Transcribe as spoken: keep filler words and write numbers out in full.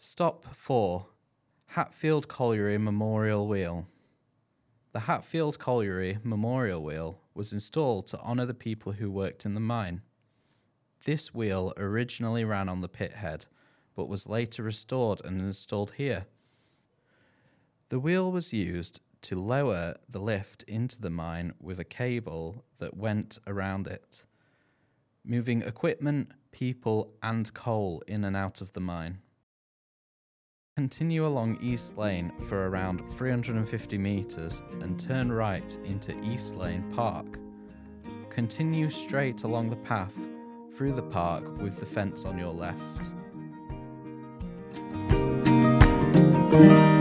Stop four. Hatfield Colliery Memorial Wheel. The Hatfield Colliery Memorial Wheel was installed to honour the people who worked in the mine. This wheel originally ran on the pit head, but was later restored and installed here. The wheel was used to lower the lift into the mine with a cable that went around it, moving equipment, people, and coal in and out of the mine. Continue along East Lane for around three hundred fifty metres and turn right into East Lane Park. Continue straight along the path through the park with the fence on your left.